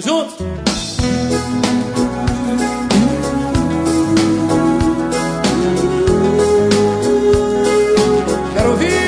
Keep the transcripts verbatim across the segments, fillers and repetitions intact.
Vamos juntos? Quero ouvir.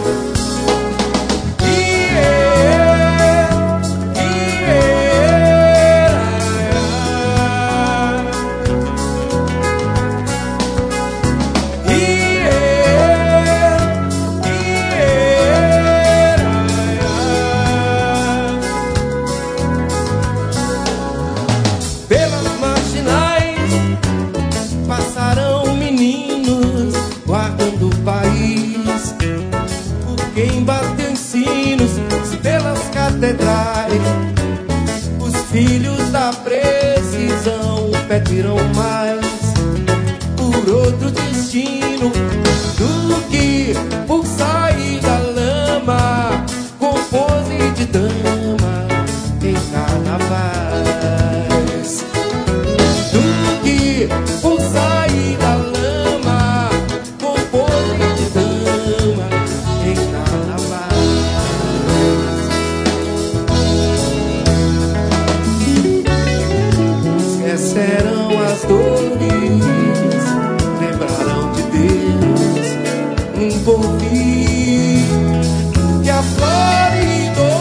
Passarão meninos guardando o país, por quem bateu em sinos pelas catedrais. Os filhos da precisão pedirão mais por outro destino do que por sair da lama com pose de dama em carnavais, do que por sair da lama com pose de dama em carnavais. Esquecerão as dores, lembrarão de Deus um porvir que a floridor.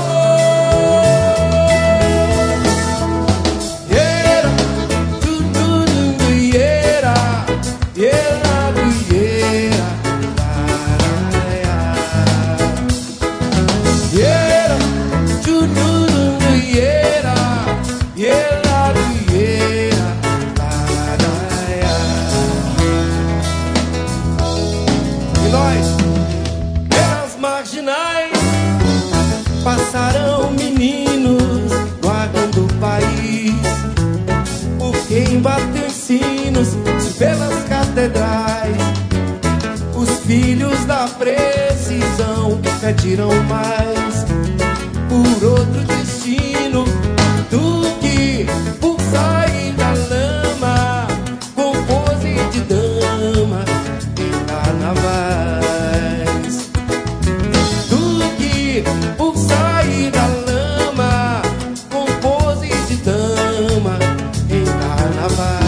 Passarão meninos guardando o país, por quem bateu em sinos pelas catedrais. Os filhos da precisão pedirão mais por outro destino do que por sair da lama com pose de dama em carnavais, do que por sair da lama com pose de dama em carnavais.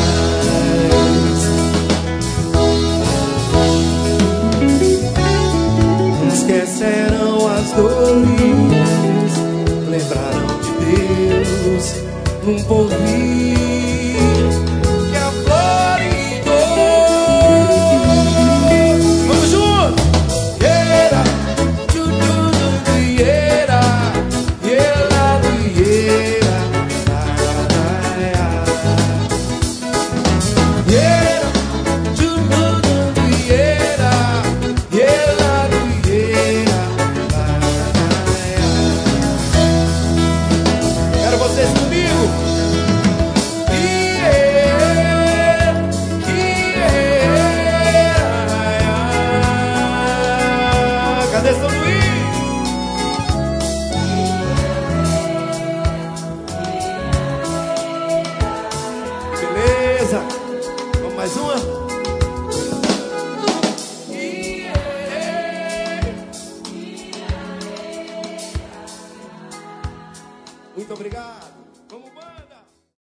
Esquecerão as dores, lembrarão de Deus num porvir que a floridor. Vamos juntos! Yeah! Quero vocês comigo. Cadê São Luís? Beleza. Vamos mais uma?